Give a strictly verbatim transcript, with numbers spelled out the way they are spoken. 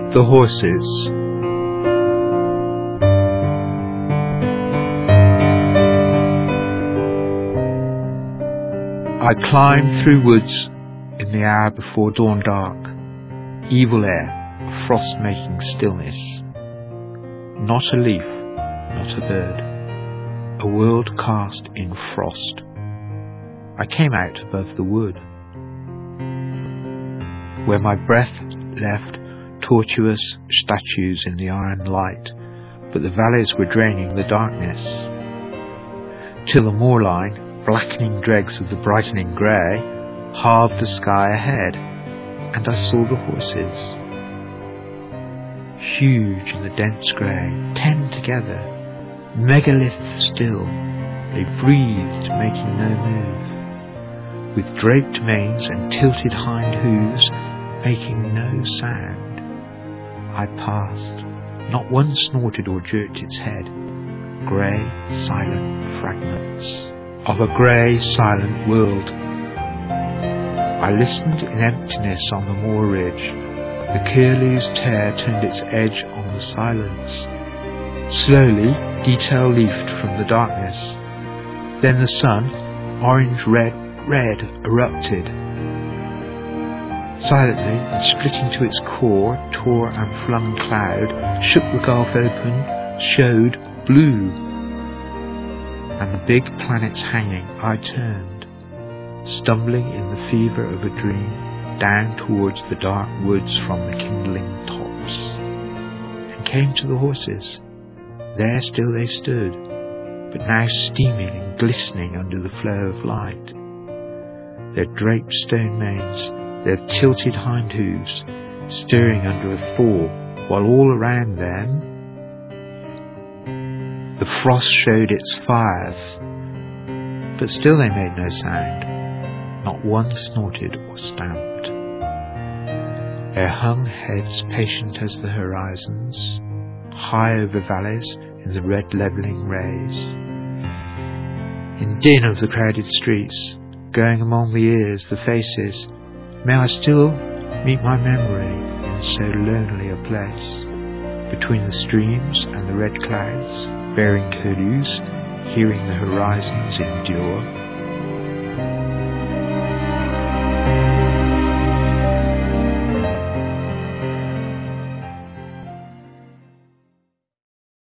The horses. I climbed through woods in the hour before dawn dark, evil air, frost-making stillness. Not a leaf, not a bird, a world cast in frost. I came out above the wood, where my breath left tortuous statues in the iron light, but the valleys were draining the darkness, till the moorline, blackening dregs of the brightening grey, halved the sky ahead, and I saw the horses. Huge in the dense grey, ten together, megaliths still, they breathed, making no move, with draped manes and tilted hind hooves, making no sound. I passed, not one snorted or jerked its head, grey, silent fragments of a grey, silent world. I listened in emptiness on the moor ridge. The curlew's tear turned its edge on the silence. Slowly, detail leafed from the darkness. Then the sun, orange, red, red, erupted. Silently, and splitting to its core, tore and flung cloud, shook the gulf open, showed blue. And the big planets hanging, I turned, stumbling in the fever of a dream, down towards the dark woods from the kindling tops, and came to the horses. There still they stood, but now steaming and glistening under the flow of light. Their draped stone manes, their tilted hind hooves, stirring under a thaw, while all around them the frost showed its fires, but still they made no sound, not one snorted or stamped. Their hung heads patient as the horizons, high over valleys in the red levelling rays. In din of the crowded streets, going among the ears, the faces, may I still meet my memory in so lonely a place, between the streams and the red clouds, bearing curlews, hearing the horizons endure.